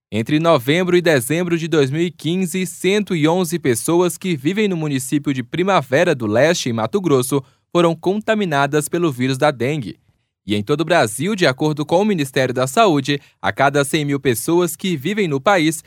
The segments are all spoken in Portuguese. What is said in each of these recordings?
Entre novembro e dezembro de 2015, 111 pessoas que vivem no município de Primavera do Leste, em Mato Grosso, foram contaminadas pelo vírus da dengue. E em todo o Brasil, de acordo com o Ministério da Saúde, a cada 100 mil pessoas que vivem no país,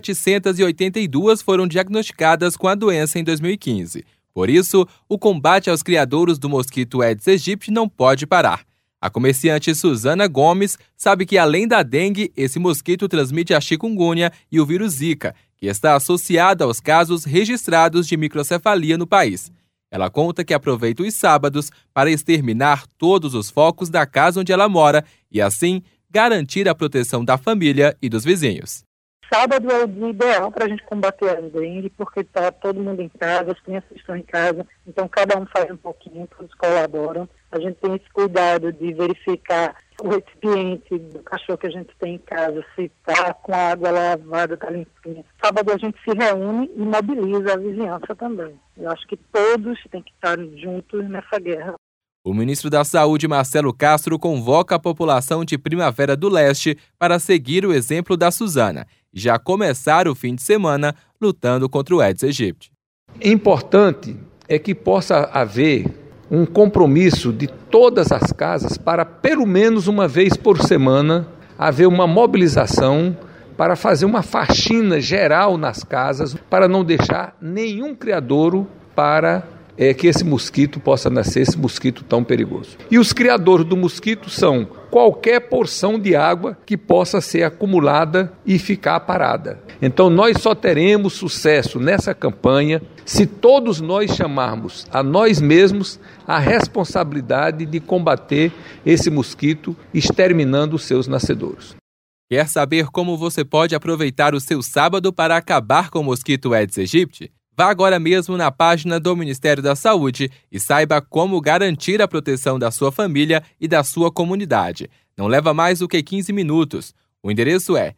782 foram diagnosticadas com a doença em 2015. Por isso, o combate aos criadouros do mosquito Aedes aegypti não pode parar. A comerciante Suzana Gomes sabe que, além da dengue, esse mosquito transmite a chikungunya e o vírus Zika, que está associado aos casos registrados de microcefalia no país. Ela conta que aproveita os sábados para exterminar todos os focos da casa onde ela mora e, assim, garantir a proteção da família e dos vizinhos. Sábado é o dia ideal para a gente combater a dengue, porque está todo mundo em casa, as crianças estão em casa, então cada um faz um pouquinho, todos colaboram. A gente tem esse cuidado de verificar o recipiente do cachorro que a gente tem em casa, se está com a água lavada, está limpinha. Sábado a gente se reúne e mobiliza a vizinhança também. Eu acho que todos têm que estar juntos nessa guerra. O ministro da Saúde, Marcelo Castro, convoca a população de Primavera do Leste para seguir o exemplo da Suzana e já começar o fim de semana lutando contra o Aedes aegypti. Importante é que possa haver um compromisso de todas as casas para, pelo menos uma vez por semana, haver uma mobilização para fazer uma faxina geral nas casas, para não deixar nenhum criadouro para que esse mosquito possa nascer, esse mosquito tão perigoso. E os criadores do mosquito são qualquer porção de água que possa ser acumulada e ficar parada. Então nós só teremos sucesso nessa campanha se todos nós chamarmos a nós mesmos a responsabilidade de combater esse mosquito, exterminando os seus nascedouros. Quer saber como você pode aproveitar o seu sábado para acabar com o mosquito Aedes aegypti? Vá agora mesmo na página do Ministério da Saúde e saiba como garantir a proteção da sua família e da sua comunidade. Não leva mais do que 15 minutos. O endereço é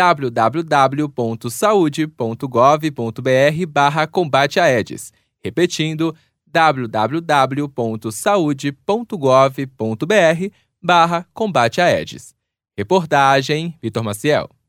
www.saude.gov.br/combate-aedes. Repetindo, www.saude.gov.br/combate-aedes. Reportagem Vitor Maciel.